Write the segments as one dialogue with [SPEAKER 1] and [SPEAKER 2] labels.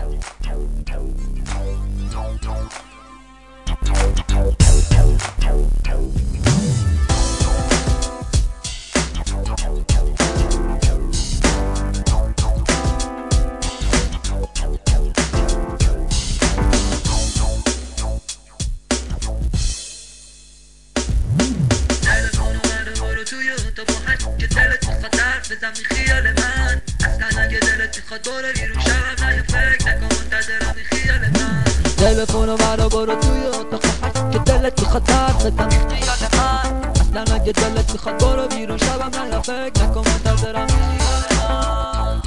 [SPEAKER 1] بزن بی خیال من اصلا اگه دلت میخواد برو بیرون شبم نه فکر نکن منتظرم بی خیال من تلفنو برو برو توی اتاق که دلت میخواد حرف بزن بی خیال من اصلا اگه دلت میخواد برو بیرون شبم نه فکر نکن منتظرم بی خیال من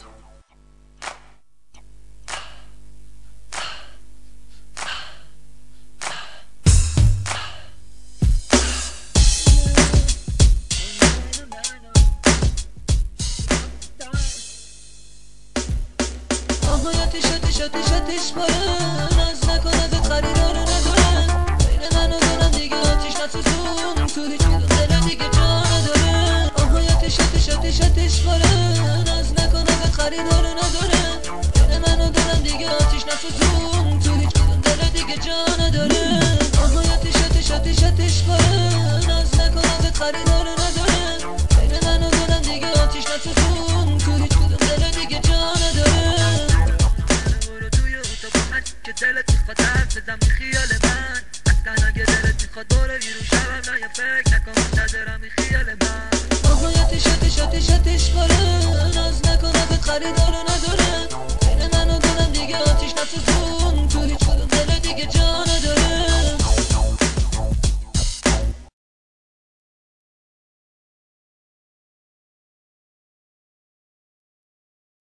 [SPEAKER 1] آتیش بارن ناز نکن ازت خریدار ندارن بین من و دلم دیگه آتیش نسوزون تو هیچ کدوم دلم دیگه جا نداره آهای آتیش بارن ناز نکن ازت خریدار ندارن بین من و دلم دیگه آتیش نسوزون تو هیچ کدوم دلم دیگه جا نداره آهای آتیش بارن ناز نکن ازت خریدار ندارن بین من و دلم دیگه آتیش نسوزون تو هیچ کدوم دلم دیگه جا نداره که دلت میخواد حرف بزن بی خیال من اصلا اگه دلت میخواد برو بیرون شبم نه فکر نکن منتظرم بی خیال من آهای آتیش بارن ناز نکن ازت خریدار